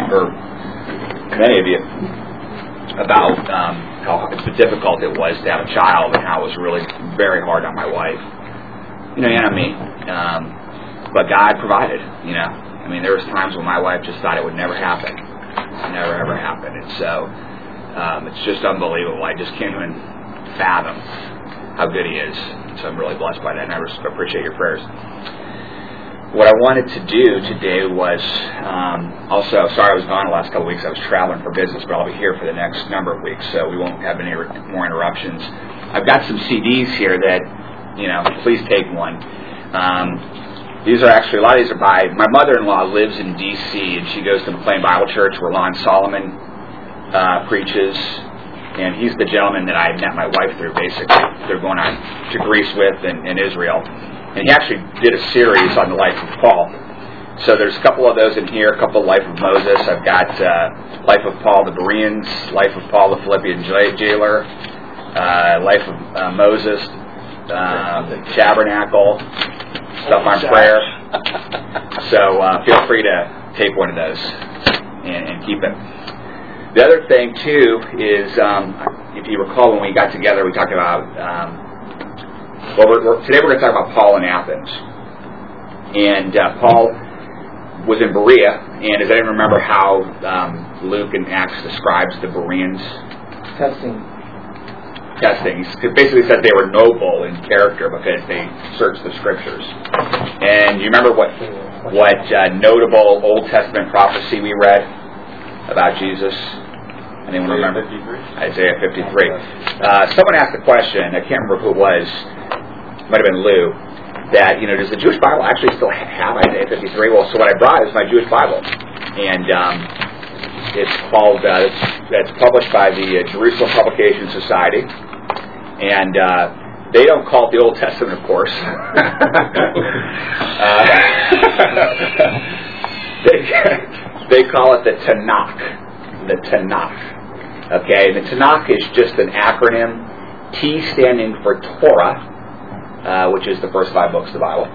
or many of you, about how difficult it was to have a child and how it was really very hard on my wife. And on me. But God provided, I mean, there was times when my wife just thought it would never happen. Never, ever happen. And so it's just unbelievable. I just can't even fathom how good He is. So I'm really blessed by that, and I appreciate your prayers. What I wanted to do today was, also, sorry I was gone the last couple of weeks. I was traveling for business, but I'll be here for the next number of weeks, so we won't have any more interruptions. I've got some CDs here that, please take one. These are actually, a lot of these are by, my mother-in-law lives in D.C., and she goes to McLean Bible Church where Lon Solomon preaches, and he's the gentleman that I met my wife through, basically. They're going on to Greece with in Israel. And he actually did a series on the life of Paul. So there's a couple of those in here, a couple of Life of Moses. I've got Life of Paul the Bereans, Life of Paul the Philippian jailer, Life of Moses, Tabernacle, stuff on prayer. So feel free to take one of those and keep it. The other thing, too, is, if you recall when we got together, we talked about, today we're going to talk about Paul in Athens. And Paul was in Berea, and does anyone remember how Luke in Acts describes the Bereans? Testing. It basically said they were noble in character because they searched the Scriptures. And you remember what notable Old Testament prophecy we read about Jesus? Anyone remember? 53. Isaiah 53. Someone asked the question, I can't remember who it was, might have been Lou, that, does the Jewish Bible actually still have Isaiah 53? Well, so what I brought is my Jewish Bible. And it's called, it's published by the Jerusalem Publication Society. And they don't call it the Old Testament, of course. They call it the Tanakh. The Tanakh. Okay, the Tanakh is just an acronym. T standing for Torah, which is the first 5 books of the Bible.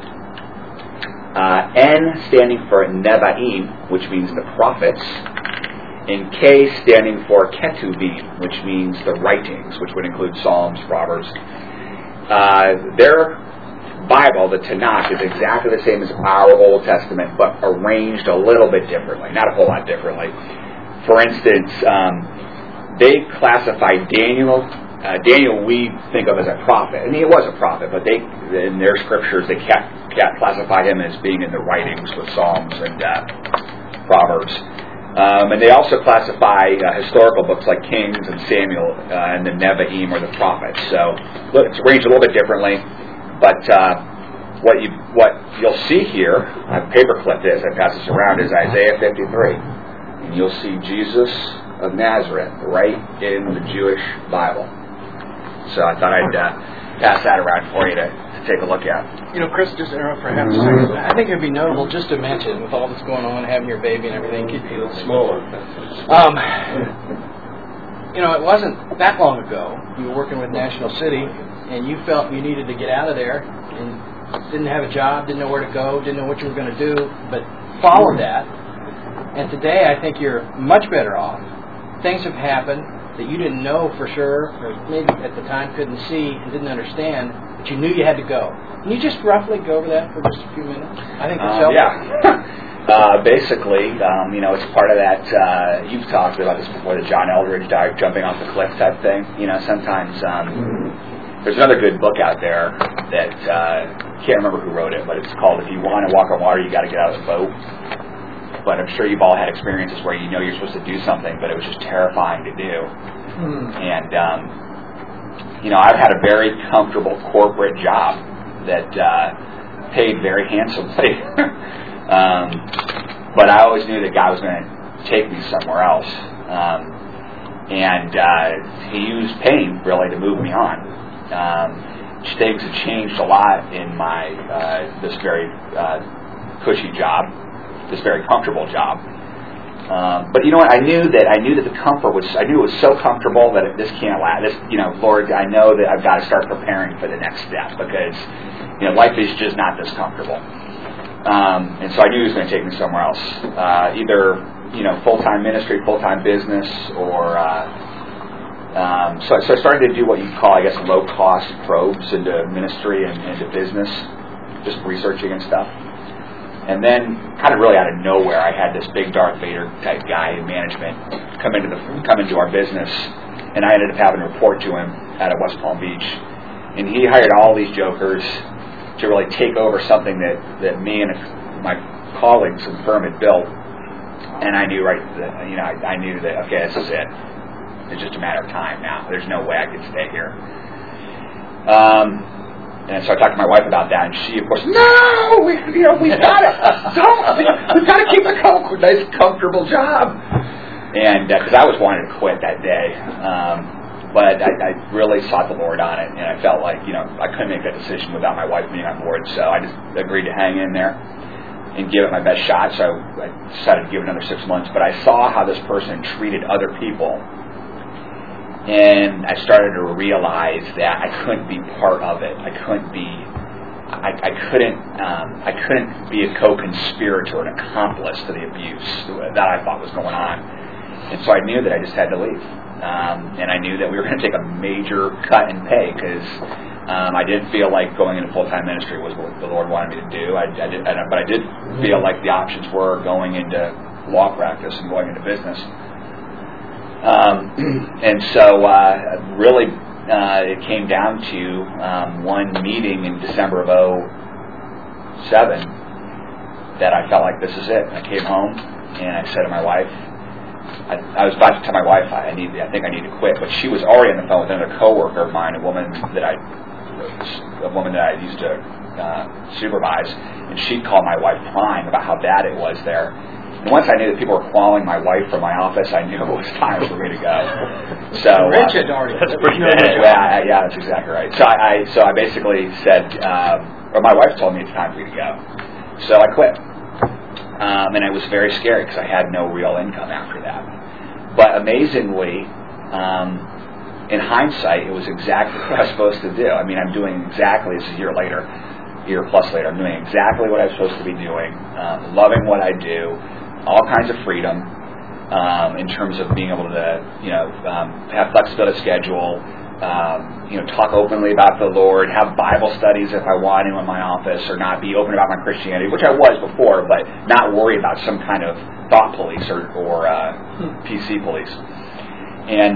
N standing for Nevi'im, which means the prophets. And K standing for Ketuvim, which means the writings, which would include Psalms, Proverbs. Their Bible, the Tanakh, is exactly the same as our Old Testament, but arranged a little bit differently. Not a whole lot differently. For instance, they classified Daniel. Daniel we think of as a prophet. I mean, he was a prophet, but in their scriptures they classified him as being in the writings with Psalms and Proverbs. And they also classify historical books like Kings and Samuel and the Nevi'im or the prophets. So look, it's arranged a little bit differently, but what you'll see here, I've paperclipped this, I pass this around, is Isaiah 53. And you'll see Jesus of Nazareth right in the Jewish Bible. So I thought I'd pass that around for you to take a look at. Chris, just interrupt for half a second. I think it'd be notable just to mention, with all that's going on, having your baby and everything, keep you a little smaller. It wasn't that long ago. You were working with National City, and you felt you needed to get out of there, and didn't have a job, didn't know where to go, didn't know what you were going to do, but followed that. And today, I think you're much better off. Things have happened that you didn't know for sure, or maybe at the time couldn't see and didn't understand, but you knew you had to go. Can you just roughly go over that for just a few minutes? I think it's helpful. Yeah. Basically, it's part of that, you've talked about this before, the John Eldridge jumping off the cliff type thing. Sometimes there's another good book out there that, can't remember who wrote it, but it's called If You Want to Walk on Water, You Got to Get Out of the Boat. But I'm sure you've all had experiences where you're supposed to do something, but it was just terrifying to do. And, I've had a very comfortable corporate job that paid very handsomely. But I always knew that God was going to take me somewhere else. And He used pain, really, to move me on. Things have changed a lot in my this very cushy job. This very comfortable job. But you know what? I knew that the comfort was, I knew it was so comfortable that this can't last. Lord, I know that I've got to start preparing for the next step because, life is just not this comfortable. And so I knew He was going to take me somewhere else. Either full-time ministry, full-time business, or so I started to do what you call, I guess, low-cost probes into ministry and into business, just researching and stuff. And then, kind of really out of nowhere, I had this big Darth Vader type guy in management come into our business, and I ended up having to report to him out of West Palm Beach. And he hired all these jokers to really take over something that me and my colleagues in the firm had built. And I knew I knew that, okay, this is it. It's just a matter of time now. There's no way I could stay here. And so I talked to my wife about that, and she, of course, no, we've got to keep a nice, comfortable job. And because I was wanting to quit that day, but I really sought the Lord on it, and I felt like I couldn't make that decision without my wife being on board. So I just agreed to hang in there and give it my best shot. So I decided to give it another 6 months. But I saw how this person treated other people. And I started to realize that I couldn't be part of it. I couldn't be a co-conspirator, an accomplice to the abuse that I thought was going on. And so I knew that I just had to leave. And I knew that we were going to take a major cut in pay because I didn't feel like going into full-time ministry was what the Lord wanted me to do. But I did feel like the options were going into law practice and going into business. And so really it came down to one meeting in December of 2007 that I felt like this is it. And I came home and I said to my wife, I was about to tell my wife I think I need to quit, but she was already on the phone with another coworker of mine, a woman that I used to supervise, and she called my wife crying about how bad it was there. And once I knew that people were calling my wife from my office, I knew it was time for me to go. So Rich had already. That's pretty good. Yeah, that's exactly right. So I basically said, or my wife told me it's time for you to go. So I quit. And it was very scary because I had no real income after that. But amazingly, in hindsight, it was exactly what I was supposed to do. I mean, I'm doing exactly, it's a year plus later, I'm doing exactly what I'm supposed to be doing, loving what I do, all kinds of freedom in terms of being able to, have flexibility schedule, talk openly about the Lord, have Bible studies if I want to in my office, or not be open about my Christianity, which I was before, but not worry about some kind of thought police or PC police. And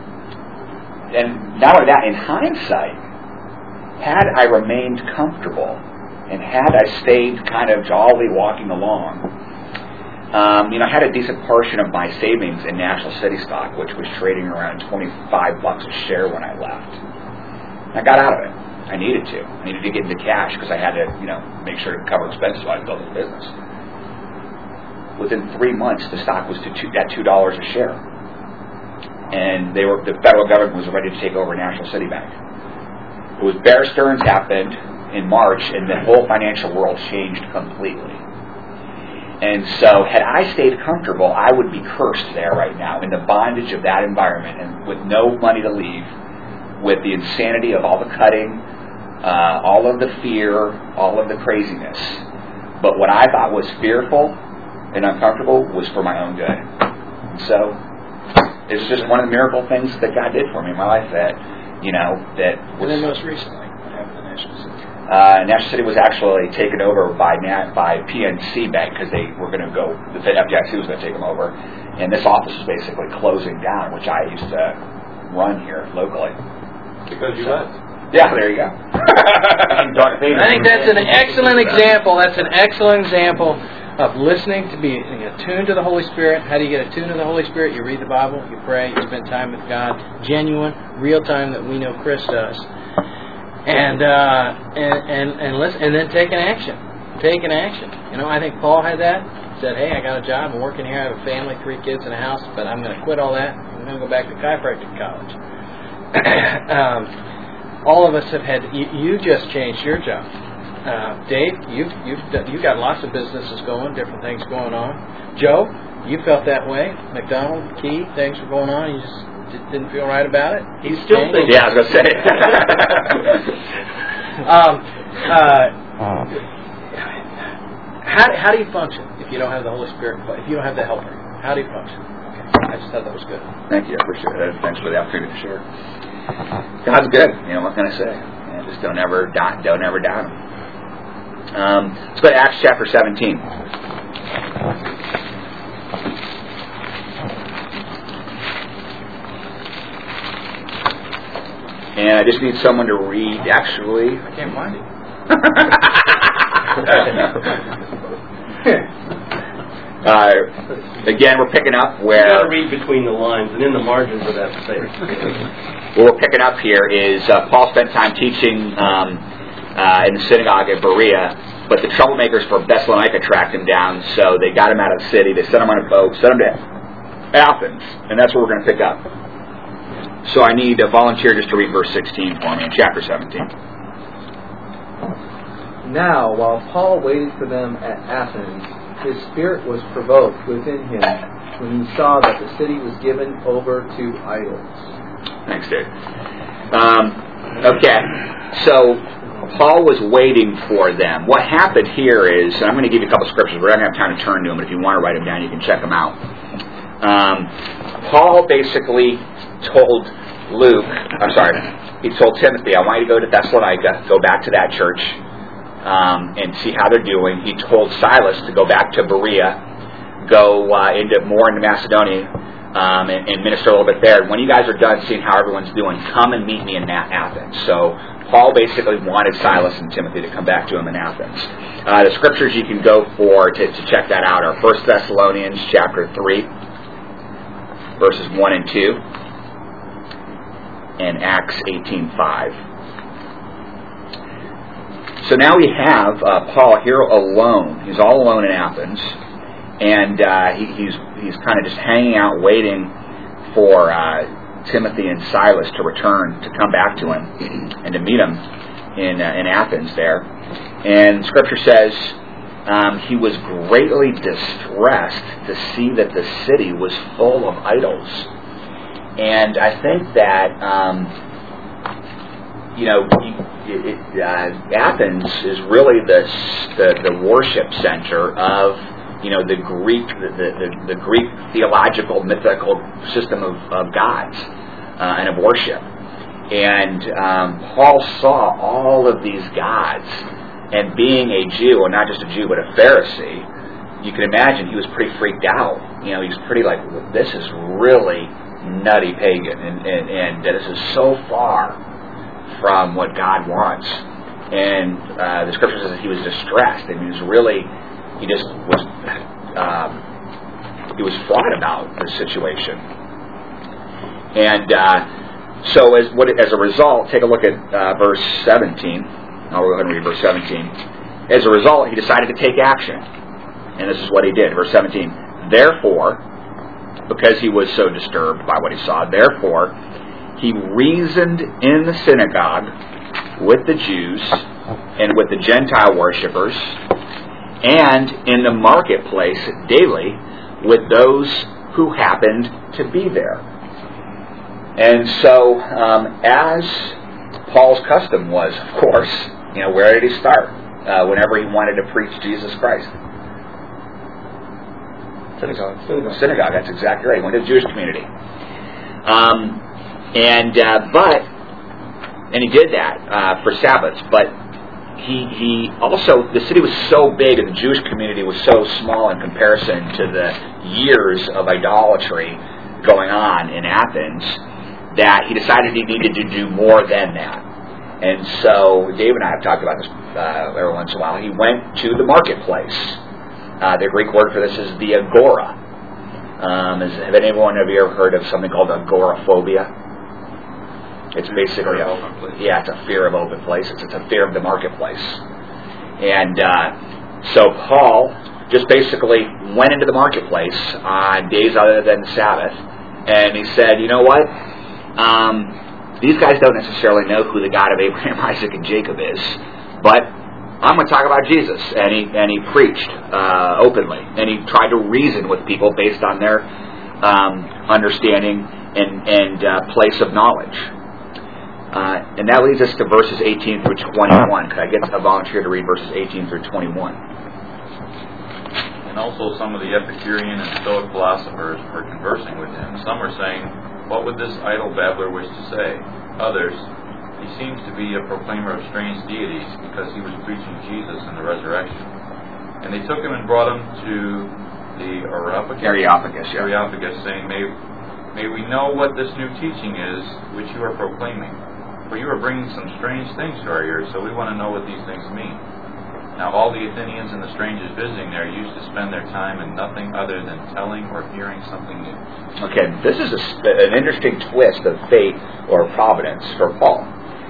not only that, in hindsight, had I remained comfortable and had I stayed kind of jolly walking along, I had a decent portion of my savings in National City stock, which was trading around $25 a share when I left. I got out of it. I needed to. I needed to get into cash because I had to, make sure to cover expenses while I built the business. Within 3 months, the stock was at $2 a share, and the federal government was ready to take over National City Bank. It was Bear Stearns happened in March, and the whole financial world changed completely. And so, had I stayed comfortable, I would be cursed there right now in the bondage of that environment, and with no money to leave, with the insanity of all the cutting, all of the fear, all of the craziness. But what I thought was fearful and uncomfortable was for my own good. And so, it's just one of the miracle things that God did for me in my life that was. And then most recently, what happened to National City? National City was actually taken over by PNC Bank because they were going to go. The FDIC was going to take them over, and this office is basically closing down, which I used to run here locally. Because you left. Yeah, there you go. I think that's an excellent example. That's an excellent example of listening, to be attuned to the Holy Spirit. How do you get attuned to the Holy Spirit? You read the Bible, you pray, you spend time with God, genuine, real time that we know Chris does, and listen, and then take an action. Take an action. I think Paul had that. Said, "Hey, I got a job. I'm working here. I have a family, 3 kids, and a house, but I'm going to quit all that. I'm going to go back to chiropractic college." All of us have had. You just changed your job. Dave, you've got lots of businesses going, different things going on. Joe, you felt that way. McDonald, Key, things were going on. You just didn't feel right about it. He's still thinking. Yeah, I was going to say. How do you function if you don't have the Holy Spirit? If you don't have the Helper? Howdy, folks. Okay. I just thought that was good. Thank you. I appreciate it. Thanks for the opportunity to share. God's good. What can I say? Just don't ever doubt Him. Let's go to Acts chapter 17. And I just need someone to read. Actually, I can't find it. Again, we're picking up where... You got to read between the lines and in the margins of that space. What we're picking up here is Paul spent time teaching in the synagogue at Berea, but the troublemakers from Thessalonica tracked him down, so they got him out of the city. They sent him on a boat, sent him to Athens, and that's what we're going to pick up. So I need a volunteer just to read verse 16 for me in chapter 17. Now, while Paul waited for them at Athens, his spirit was provoked within him when he saw that the city was given over to idols. Thanks, Dave. Okay, so Paul was waiting for them. What happened here is, and I'm going to give you a couple scriptures. We're not going to have time to turn to them, but if you want to write them down, you can check them out. Paul basically told he told Timothy, I want you to go to Thessalonica, go back to that church, and see how they're doing. He told Silas to go back to Berea, go into Macedonia, and minister a little bit there. When you guys are done seeing how everyone's doing, come and meet me in Athens. So Paul basically wanted Silas and Timothy to come back to him in Athens. The scriptures you can go for to check that out are 1 Thessalonians chapter 3, verses 1 and 2, and Acts 18:5. So now we have Paul here alone. He's all alone in Athens, and he's kind of just hanging out, waiting for Timothy and Silas to return, to come back to him, and to meet him in Athens there. And Scripture says he was greatly distressed to see that the city was full of idols. And I think that Athens is really the worship center of the Greek theological mythical system of gods and of worship. And Paul saw all of these gods, and being a Jew, and not just a Jew but a Pharisee, you can imagine he was pretty freaked out. He was pretty like, this is really nutty pagan, and this is so far from what God wants. And the scripture says that he was distressed. I mean, he was fraught about the situation. And so as a result, take a look at verse 17. I'll go ahead and read verse 17. As a result, he decided to take action. And this is what he did. Verse 17. Therefore, because he was so disturbed by what he saw, therefore, he reasoned in the synagogue with the Jews and with the Gentile worshippers, and in the marketplace daily with those who happened to be there. And so, as Paul's custom was, of course, where did he start? Whenever he wanted to preach Jesus Christ. Synagogue, that's exactly right. He went to the Jewish community. And he did that for Sabbaths, but he also, the city was so big and the Jewish community was so small in comparison to the years of idolatry going on in Athens, that he decided he needed to do more than that. And so Dave and I have talked about this every once in a while. He went to the marketplace. The Greek word for this is the agora. Have anyone of you ever heard of something called agoraphobia? It's basically it's a fear of open places. It's a fear of the marketplace. And so Paul just basically went into the marketplace on days other than Sabbath, and he said, you know what? These guys don't necessarily know who the God of Abraham, Isaac, and Jacob is, but I'm going to talk about Jesus. And he preached openly, and he tried to reason with people based on their understanding and place of knowledge. And that leads us to verses 18 through 21. Could I get a volunteer to read verses 18 through 21? And also some of the Epicurean and Stoic philosophers were conversing with him. Some were saying, "What would this idle babbler wish to say?" Others, "He seems to be a proclaimer of strange deities because he was preaching Jesus and the resurrection." And they took him and brought him to the Areopagus, saying, May we know what this new teaching is which you are proclaiming. For you are bringing some strange things to our ears, so we want to know what these things mean. Now all the Athenians and the strangers visiting there used to spend their time in nothing other than telling or hearing something new. Okay, this is an interesting twist of fate or providence for Paul.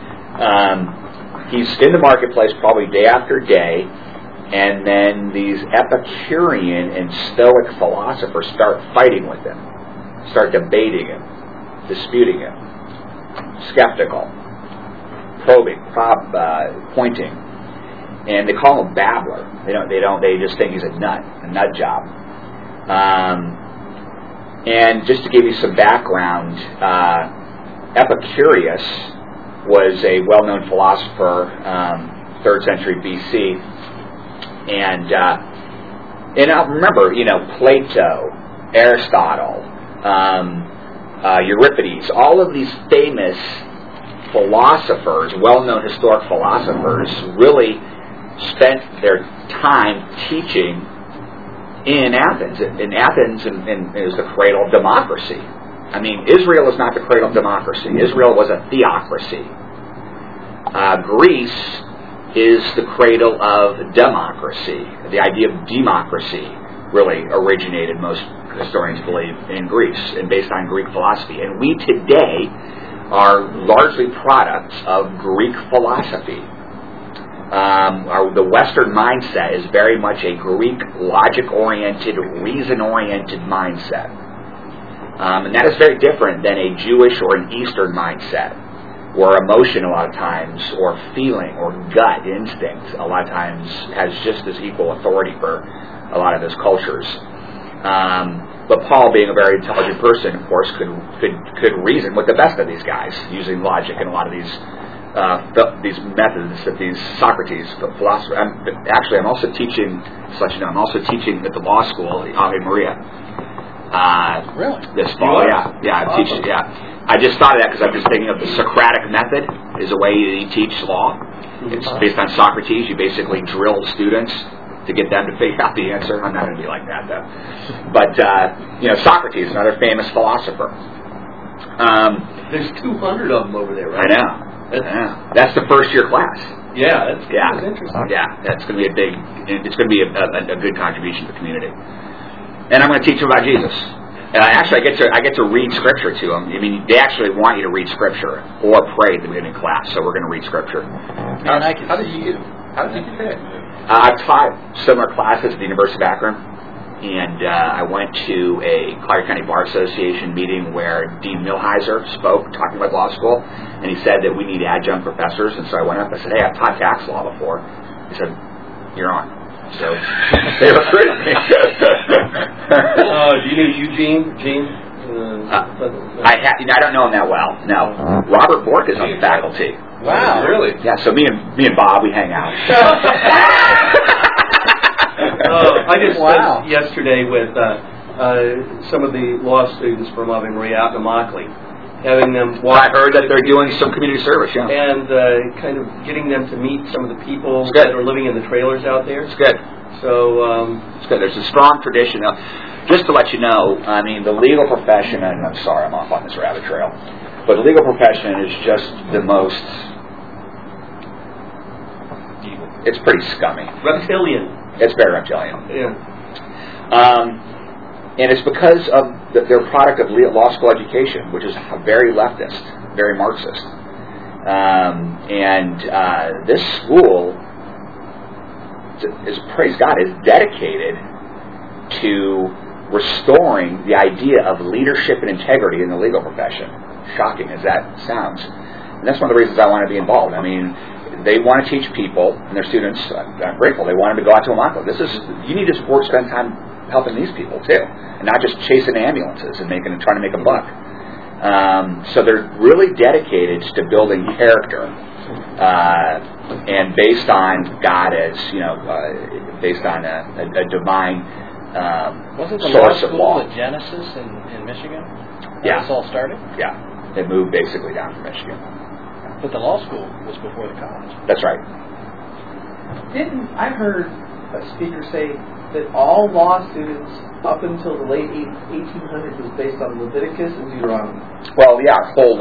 He's in the marketplace probably day after day, and then these Epicurean and Stoic philosophers start fighting with him, start debating him, disputing him, skeptical, probing, pointing, and they call him babbler. They just think he's a nut job. And just to give you some background, Epicurus was a well-known philosopher, 3rd century BC, and I remember, Plato, Aristotle, Euripides, all of these famous philosophers, well-known historic philosophers, really spent their time teaching in Athens. In Athens is the cradle of democracy. I mean, Israel is not the cradle of democracy. Israel was a theocracy. Greece is the cradle of democracy. The idea of democracy really originated, most historians believe, in Greece and based on Greek philosophy. And we today are largely products of Greek philosophy. The Western mindset is very much a Greek logic-oriented, reason-oriented mindset. And that is very different than a Jewish or an Eastern mindset, where emotion a lot of times, or feeling, or gut instinct a lot of times has just as equal authority for a lot of those cultures. But Paul, being a very intelligent person, of course, could reason with the best of these guys, using logic and a lot of these methods that these Socrates, the philosopher. I'm also teaching, just to let you know, I'm also teaching at the law school, the Ave Maria. Really? This fall, yeah. I'm teaching. Yeah, I just thought of that because I'm just thinking of the Socratic method is a way you teach law. It's based on Socrates. You basically drill students to get them to figure out the answer. I'm not going to be like that though. But Socrates, another famous philosopher. There's 200 of them over there, right? I know. That's the first year class. Yeah, that's interesting. Yeah, that's going to be it's going to be a good contribution to the community. And I'm going to teach them about Jesus. Actually, I get to read Scripture to them. I mean, they actually want you to read Scripture or pray at the beginning of class, so we're going to read Scripture. How did you get that? I've taught similar classes at the University of Akron, and I went to a Collier County Bar Association meeting where Dean Millhiser spoke, talking about law school, and he said that we need adjunct professors, and so I went up and I said, "Hey, I've taught tax law before." He said, "You're on." So they recruited me. Do you know Eugene? I don't know him that well. No, Robert Bork is on the faculty. Wow, really? Yeah. So me and Bob, we hang out. I just spent yesterday with some of the law students from Ave Maria out in Immokalee, having them walk. I heard that they're doing some community service, yeah. And kind of getting them to meet some of the people that are living in the trailers out there. It's good. So it's good. There's a strong tradition. Now, just to let you know, I mean, the legal profession, and I'm sorry I'm off on this rabbit trail, but the legal profession is just the most evil. It's pretty scummy. Reptilian. It's very reptilian. Yeah. And it's because of their product of law school education, which is very leftist, very Marxist. This school, praise God, is dedicated to restoring the idea of leadership and integrity in the legal profession. Shocking as that sounds. And that's one of the reasons I want to be involved. I mean, they want to teach people and their students. I'm grateful. They want them to go out to Immokalee. You need to spend time helping these people too, and not just chasing ambulances and trying to make a buck. So they're really dedicated to building character, and based on God as based on a divine Wasn't the source of law law. school at Genesis in Michigan? Yeah. This all started? Yeah. They moved basically down from Michigan. But the law school was before the college. That's right. I heard a speaker say that all law students up until the late 1800s was based on Leviticus and Deuteronomy. Well, yeah,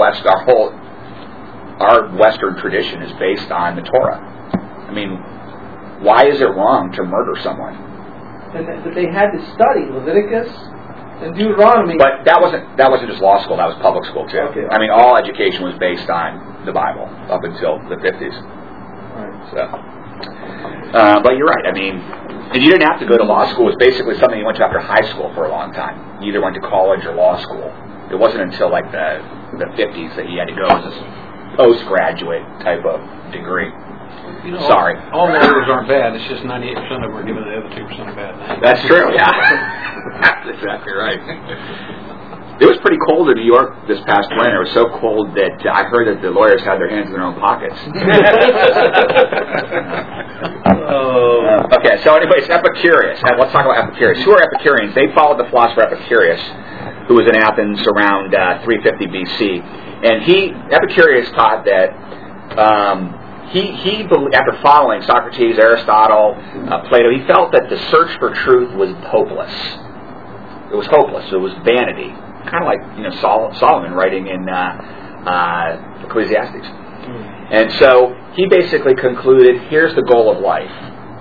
our Western tradition is based on the Torah. I mean, why is it wrong to murder someone? And that they had to study Leviticus and Deuteronomy. But that wasn't just law school, that was public school too. Okay. I mean, all education was based on the Bible up until the 50s. Right. So, but you're right. I mean, and you didn't have to go to law school. It was basically something you went to after high school for a long time. You either went to college or law school. It wasn't until like the 50s that you had to go as a postgraduate type of degree. You know, Sorry. All lawyers aren't bad. It's just 98% of them are giving the other 2% a bad name. That's true, yeah. That's exactly right. It was pretty cold in New York this past winter. It was so cold that I heard that the lawyers had their hands in their own pockets. Okay, so anyways, Epicurus. Let's talk about Epicurus. Who are Epicureans? They followed the philosopher Epicurus, who was in Athens around 350 BC. And Epicurus taught that he after following Socrates, Aristotle, Plato, he felt that the search for truth was hopeless. It was hopeless. It was vanity. Kind of like Solomon writing in Ecclesiastes. And so he basically concluded, here's the goal of life.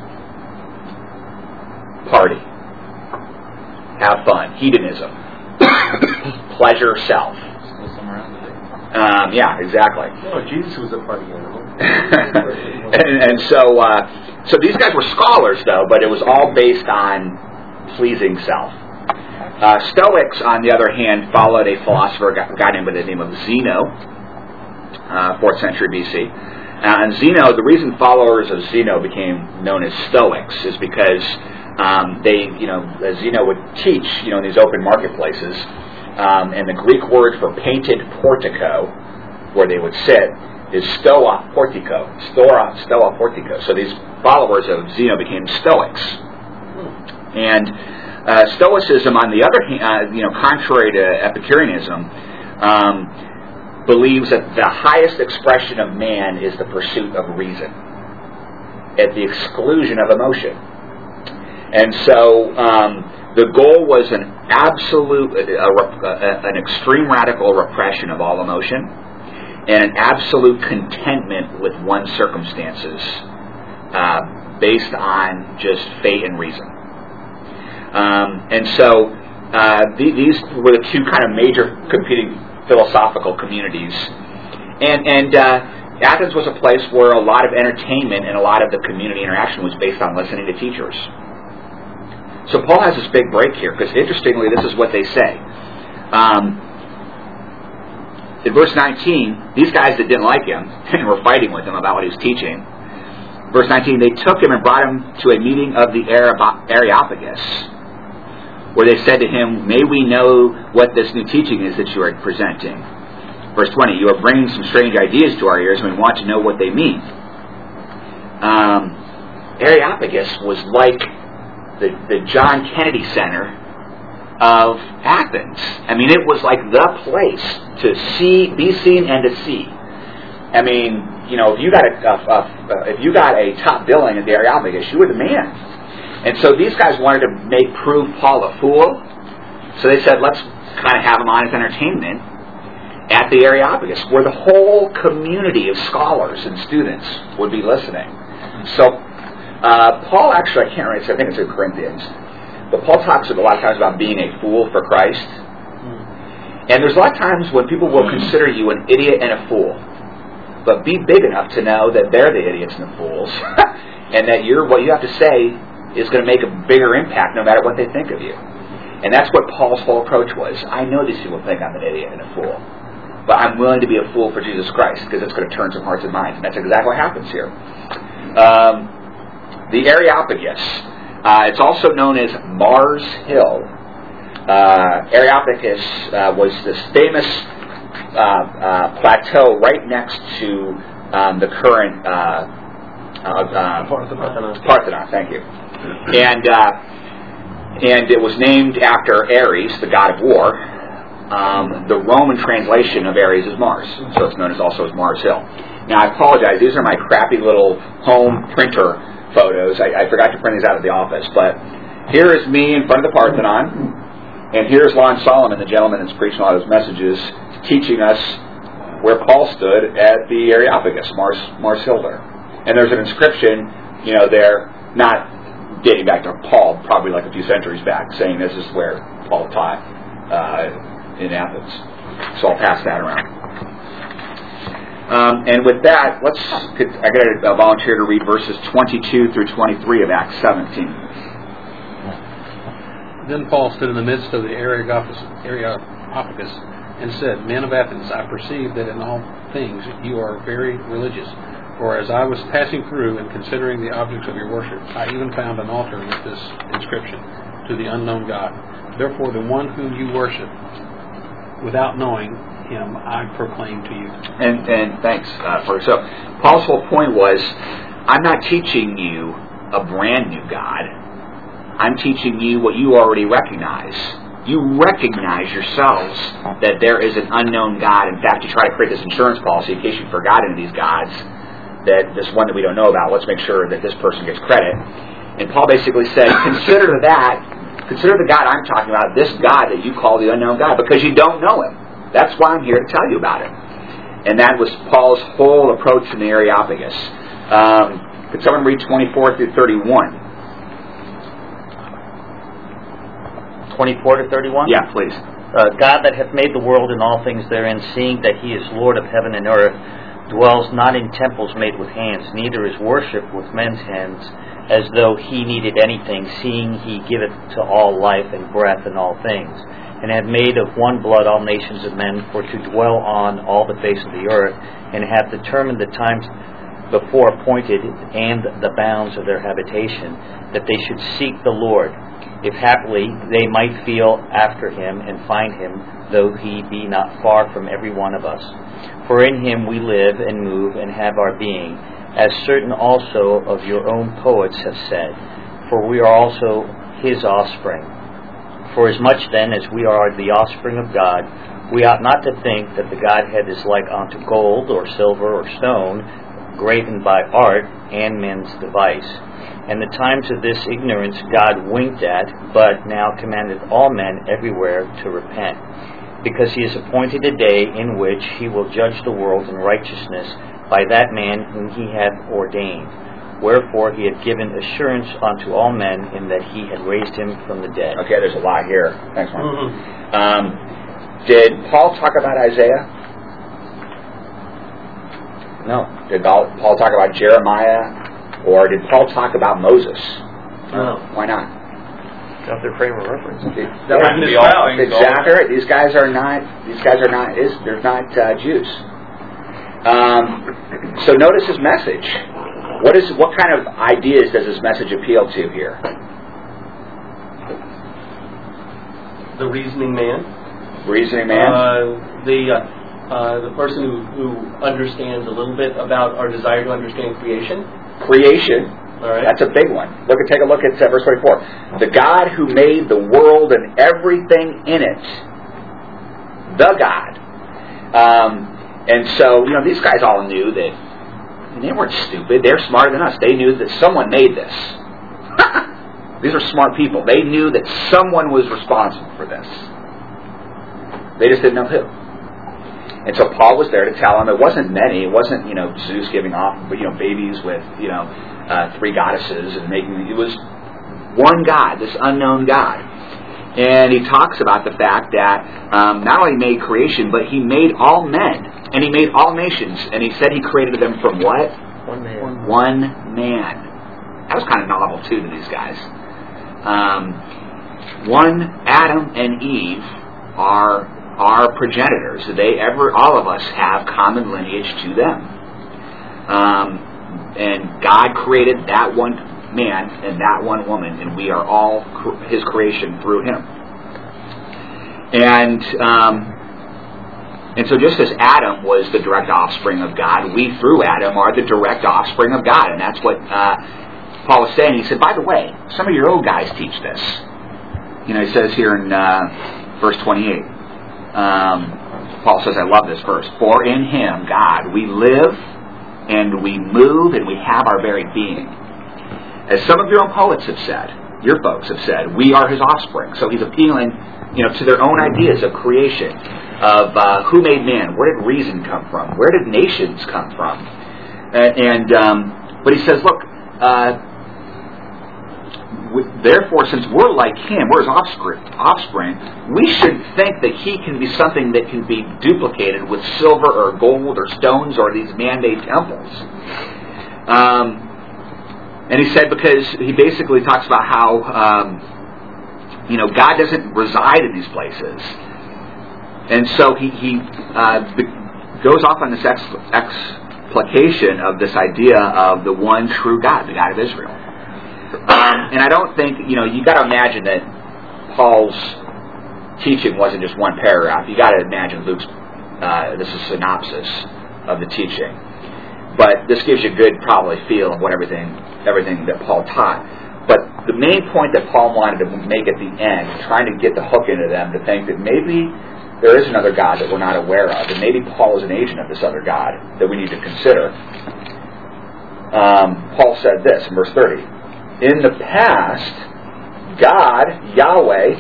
Party. Have fun. Hedonism. Pleasure, self. Still some around today. Yeah, exactly. Oh, Jesus was a party animal. and so these guys were scholars, though, but it was all based on pleasing self. Stoics, on the other hand, followed a philosopher, a guy named by the name of Zeno, 4th century BC. And Zeno, the reason followers of Zeno became known as Stoics is because Zeno would teach, in these open marketplaces, and the Greek word for painted portico, where they would sit, is stoa portico. Stoa portico. So these followers of Zeno became Stoics. And Stoicism, on the other hand, contrary to Epicureanism, believes that the highest expression of man is the pursuit of reason, at the exclusion of emotion. And so the goal was an absolute, an extreme radical repression of all emotion, and an absolute contentment with one's circumstances, based on just fate and reason. And so these were the two kind of major competing philosophical communities. And Athens was a place where a lot of entertainment and a lot of the community interaction was based on listening to teachers. So Paul has this big break here, because interestingly, this is what they say. In verse 19, these guys that didn't like him and were fighting with him about what he was teaching, verse 19, they took him and brought him to a meeting of the Areopagus, where they said to him, "May we know what this new teaching is that you are presenting?" Verse 20, "You are bringing some strange ideas to our ears, and we want to know what they mean." Areopagus was like the John Kennedy Center of Athens. I mean, it was like the place to be seen and to see. I mean, if you got a top billing at the Areopagus, you were the man. And so these guys wanted to prove Paul a fool. So they said, let's kind of have him on as entertainment at the Areopagus, where the whole community of scholars and students would be listening. So Paul actually, I can't remember, I think it's in Corinthians, but Paul talks a lot of times about being a fool for Christ. And there's a lot of times when people will consider you an idiot and a fool, but be big enough to know that they're the idiots and the fools, and that what you have to say is going to make a bigger impact no matter what they think of you. And that's what Paul's whole approach was. I know these people think I'm an idiot and a fool, but I'm willing to be a fool for Jesus Christ, because it's going to turn some hearts and minds. And that's exactly what happens here. The Areopagus, it's also known as Mars Hill. Areopagus was this famous plateau right next to the current Parthenon. Thank you. And And it was named after Ares, the god of war. The Roman translation of Ares is Mars, so it's known also as Mars Hill. Now, I apologize. These are my crappy little home printer photos. I forgot to print these out at the office. But here is me in front of the Parthenon. And here's Lon Solomon, the gentleman that's preaching a lot of his messages, teaching us where Paul stood at the Areopagus, Mars Hill there. And there's an inscription, there, not dating back to Paul, probably like a few centuries back, saying this is where Paul taught in Athens. So I'll pass that around. And with that, I got a volunteer to read verses 22 through 23 of Acts 17. Then Paul stood in the midst of the Areopagus and said, Men of Athens, I perceive that in all things you are very religious. For as I was passing through and considering the objects of your worship, I even found an altar with this inscription, To the unknown God. Therefore the one whom you worship, without knowing him, I proclaim to you. And thanks for so. Paul's whole point was, I'm not teaching you a brand new God. I'm teaching you what you already recognize. You recognize yourselves that there is an unknown God. In fact, you try to create this insurance policy in case you forgot any of these gods, that this one that we don't know about, let's make sure that this person gets credit. And Paul basically said, consider the God I'm talking about, this God that you call the unknown God, because you don't know him. That's why I'm here to tell you about it. And that was Paul's whole approach in the Areopagus. Could someone read 24 through 31? 24 to 31? Yeah, please. God that hath made the world and all things therein, seeing that he is Lord of heaven and earth, dwells not in temples made with hands, neither is worshipped with men's hands, as though he needed anything, seeing he giveth to all life and breath and all things, and hath made of one blood all nations of men for to dwell on all the face of the earth, and hath determined the times before appointed and the bounds of their habitation, that they should seek the Lord, if haply they might feel after him and find him, though he be not far from every one of us. For in him we live and move and have our being, as certain also of your own poets have said, for we are also his offspring. For as much then as we are the offspring of God, we ought not to think that the Godhead is like unto gold or silver or stone, graven by art and men's device. And the times of this ignorance God winked at, but now commandeth all men everywhere to repent, because he has appointed a day in which he will judge the world in righteousness by that man whom he hath ordained. Wherefore he hath given assurance unto all men in that he had raised him from the dead. Okay, there's a lot here. Thanks, Mark. Did Paul talk about Isaiah? No. Did Paul talk about Jeremiah? Or did Paul talk about Moses? No. Why not? Got their frame of reference. Exactly right. These guys are not they're not Jews. So notice his message. What kind of ideas does his message appeal to here? The reasoning man. Reasoning man. The person who understands a little bit about our desire to understand creation. Creation. All right. That's a big one. Take a look at verse 24. The God who made the world and everything in it. The God. And so, these guys all knew that they weren't stupid. They're smarter than us. They knew that someone made this. These are smart people. They knew that someone was responsible for this. They just didn't know who. And so Paul was there to tell them it wasn't many. It wasn't, Zeus giving off, babies with, 3 goddesses and making. It was one God, this unknown God. And he talks about the fact that not only made creation, but he made all men and he made all nations. And he said he created them from what? One man. One man. That was kind of novel too to these guys. Adam and Eve are our progenitors. All of us have common lineage to them. And God created that one man and that one woman, and we are all his creation through him. And so just as Adam was the direct offspring of God, we through Adam are the direct offspring of God. And that's what Paul was saying. He said, by the way, some of your old guys teach this. He says here in verse 28, Paul says, I love this verse, for in Him, God, we live and we move and we have our very being. As some of your own poets have said, your folks have said, we are His offspring. So he's appealing, to their own ideas of creation, of who made man, where did reason come from, where did nations come from, but he says, look, therefore, since we're like Him, we're His offspring, we should think that He can be something that can be duplicated with silver or gold or stones or these man-made temples. And he said, because he basically talks about how, God doesn't reside in these places. And so he goes off on this explication of this idea of the one true God, the God of Israel. And I don't think, you got to imagine that Paul's teaching wasn't just one paragraph. You got to imagine Luke's, this is a synopsis of the teaching. But this gives you a good probably feel of what everything that Paul taught. But the main point that Paul wanted to make at the end, trying to get the hook into them to think that maybe there is another God that we're not aware of, and maybe Paul is an agent of this other God that we need to consider. Paul said this in verse 30. In the past, God, Yahweh,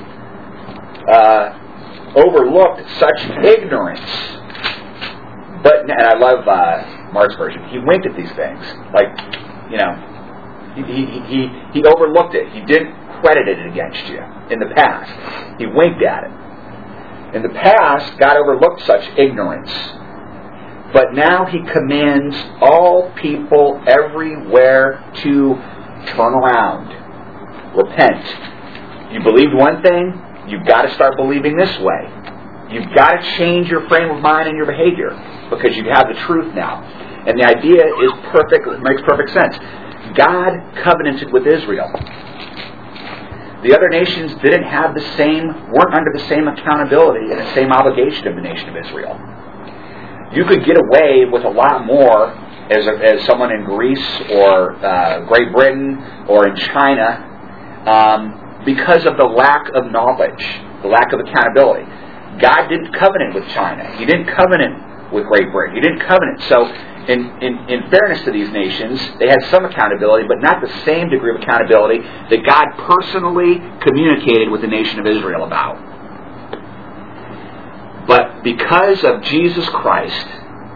overlooked such ignorance. And I love Mark's version. He winked at these things. He overlooked it. He didn't credit it against you in the past. He winked at it. In the past, God overlooked such ignorance. But now He commands all people everywhere to turn around. Repent. You believed one thing, you've got to start believing this way. You've got to change your frame of mind and your behavior because you have the truth now. And the idea is perfect, it makes perfect sense. God covenanted with Israel. The other nations weren't under the same accountability and the same obligation of the nation of Israel. You could get away with a lot more as someone in Greece or Great Britain or in China because of the lack of knowledge, the lack of accountability. God didn't covenant with China. He didn't covenant with Great Britain. He didn't covenant. So in fairness to these nations, they had some accountability, but not the same degree of accountability that God personally communicated with the nation of Israel about. But because of Jesus Christ,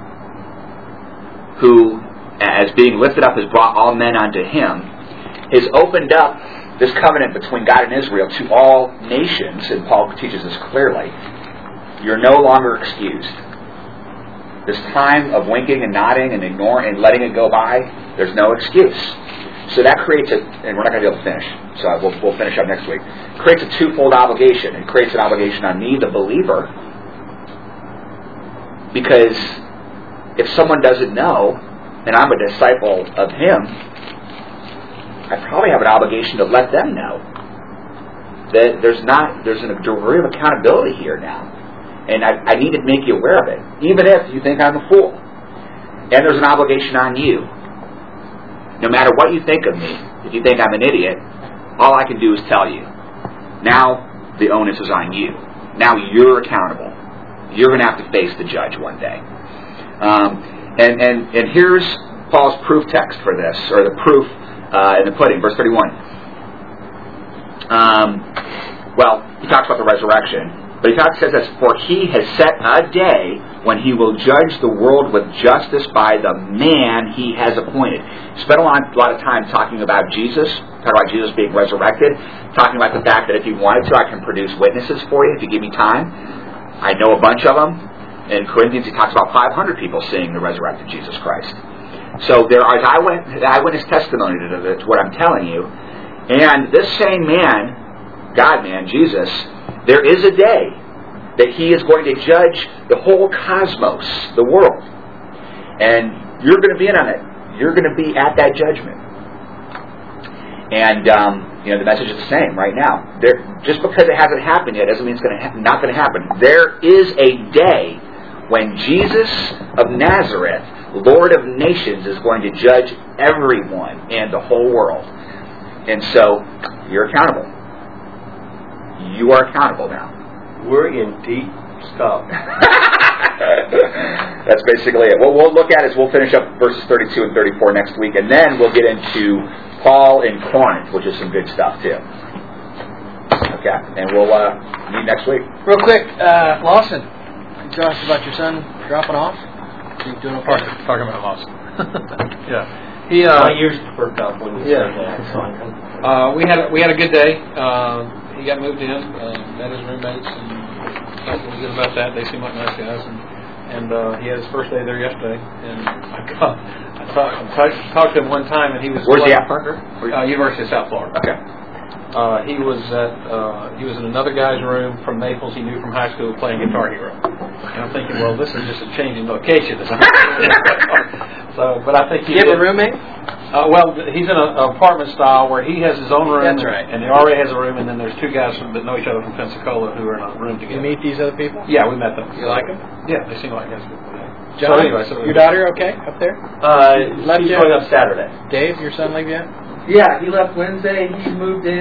who, as being lifted up, has brought all men unto Him, has opened up this covenant between God and Israel to all nations, and Paul teaches this clearly. You're no longer excused. This time of winking and nodding and ignoring and letting it go by, there's no excuse. So that creates and we're not going to be able to finish, so we'll finish up next week. It creates a twofold obligation. It creates an obligation on me, the believer, because if someone doesn't know, and I'm a disciple of Him, I probably have an obligation to let them know that there's a degree of accountability here now. And I need to make you aware of it, even if you think I'm a fool. And there's an obligation on you. No matter what you think of me, if you think I'm an idiot, all I can do is tell you. Now the onus is on you. Now you're accountable. You're going to have to face the judge one day. And here's Paul's proof text for this, or the proof in the pudding, verse 31. He talks about the resurrection. But he says this, for He has set a day when He will judge the world with justice by the man He has appointed. Spent a lot of time talking about Jesus, talking about Jesus being resurrected, talking about the fact that if you wanted to, I can produce witnesses for you if you give me time. I know a bunch of them. In Corinthians, he talks about 500 people seeing the resurrected Jesus Christ. So there is eyewitness testimony to what I'm telling you. And this same man, God-man, Jesus, there is a day that He is going to judge the whole cosmos, the world. And you're going to be in on it. You're going to be at that judgment. And, the message is the same right now. Just because it hasn't happened yet doesn't mean it's not going to happen. There is a day when Jesus of Nazareth, Lord of nations, is going to judge everyone and the whole world. And so, you're accountable. you are accountable now. We're in deep stuff. That's basically it. What we'll look at is we'll finish up verses 32 and 34 next week, and then we'll get into Paul in Corinth, which is some good stuff too. Okay, and we'll meet next week. Real quick, Lawson, tell us about your son dropping off. You doing okay? Talking about Lawson. Yeah. My ears perked up when you said that. We had a good day. He got moved in, met his roommates, and felt really good about that. They seem like nice guys, and he had his first day there yesterday. And I talked to him one time, and he was. Where's he at, Parker? University of South Florida. Okay. He was in another guy's room from Naples he knew from high school playing Guitar Hero. And I'm thinking, well, this is just a change in location. But I think you have a roommate? Well, he's in an apartment style where he has his own room. That's right. And he already has a room, and then there's two guys that know each other from Pensacola who are in a room together. You meet these other people? Yeah, we met them. You like them? Yeah, they seem like guys. John, so anyway, your daughter okay up there? She's going up Saturday. Dave, your son leave yet? Yeah, he left Wednesday. He moved in.